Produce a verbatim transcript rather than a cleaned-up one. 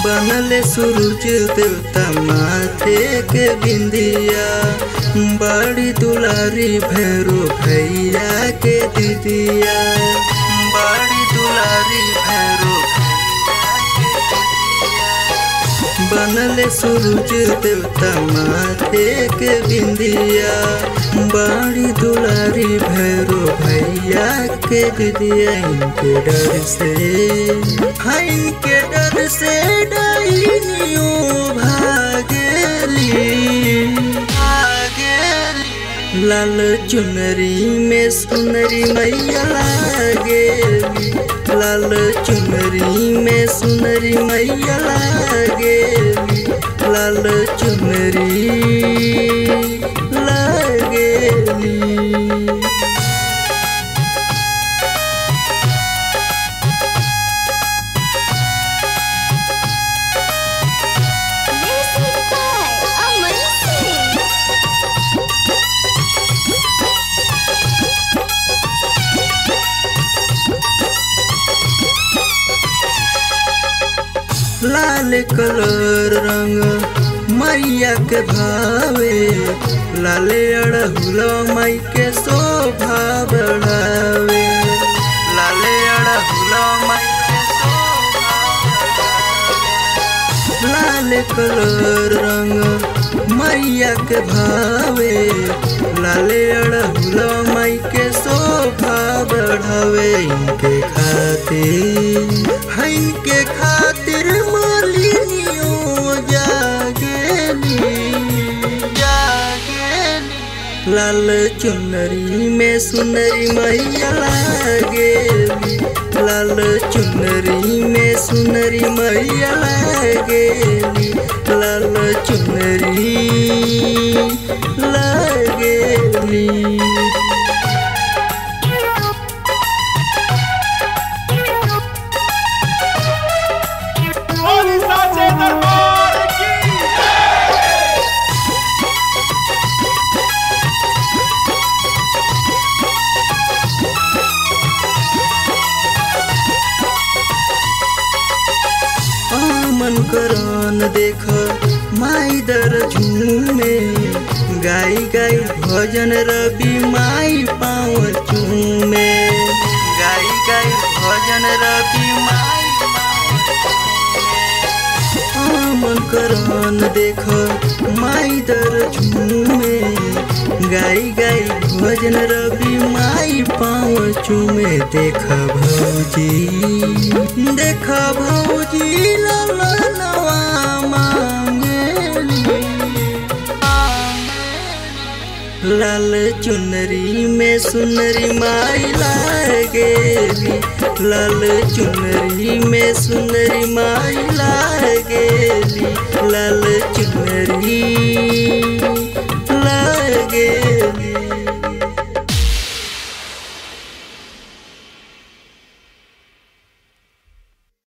बनले सूरज देवता माथे के बिंदिया, बड़ी दुलारी भैरो भैया के दीदिया, बड़ी दुलारी भैरो बनले सूरज देवता माथे के बिंदिया, बड़ी दुलारी भैरो भैया के दीदिया। इनके डर से हाँ इनके डर से डाइनियों भागेली भागेली, लाल चुनरी में सुनरी मैया लागेली, लाल चुनरी में सुनरी मैया लागेली, लाल चुनरी लागेली। लाल कलर रंग मैया के भावे, लाले अड़हुला माई के शोभा बढ़ावे, लाले अड़हुला माई के शोभा बढ़ावे। लाल कलर रंग मैया के भावे, लाले अड़हुला माई के शोभा बढ़ावे। इनके खातिर हाँ इनके खातिर मालिनियों जागेली जागेली, लाल चुनरी में सुनरी मैया लागेली, लाल चुनरी में सुनरी मैया लागेली, लाल चुनरी लागेली। मन करान देख माई दर झूमे, गाई गाई भजन रवि माई पाँव चूमे, गाई गाई भजन रवि माई मन करान देख माई दर झूमे, गाई गाई भजन रवि माई पाँव चूमे। देख भौजी देख भौजी ललनवा मांगेली, लाल चुनरी में सुनरी माई लागेली, लाल चुनरी में सुनरी माई लागेली, लाल चुनरी।